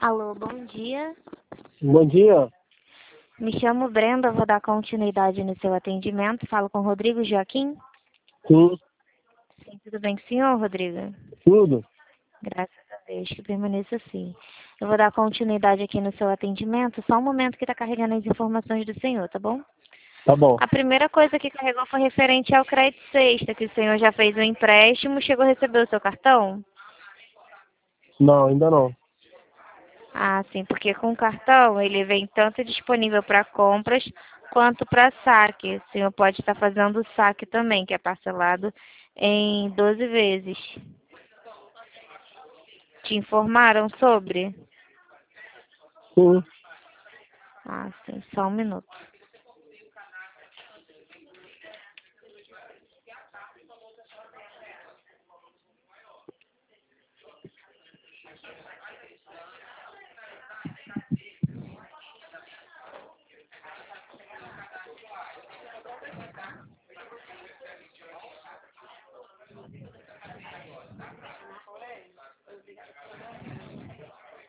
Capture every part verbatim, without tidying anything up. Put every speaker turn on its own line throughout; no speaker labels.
Alô, bom dia.
Bom dia.
Me chamo Brenda, vou dar continuidade no seu atendimento. Falo com Rodrigo Joaquim.
Sim,
Sim, tudo bem com o senhor, Rodrigo?
tudo.
Graças a Deus, que permaneça assim. Eu vou dar continuidade aqui no seu atendimento, só um momento que está carregando as informações do senhor, tá bom?
Tá bom.
A primeira coisa que carregou foi referente ao crédito sexta, que o senhor já fez um empréstimo, chegou a receber o seu cartão?
Não, ainda não.
Ah, sim, porque com o cartão ele vem tanto disponível para compras quanto para saque. O senhor pode estar fazendo o saque também, que é parcelado em doze vezes. Te informaram sobre?
Sim.
Ah, sim, só um minuto.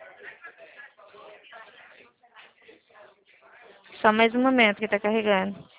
Só mais um momento que está carregando.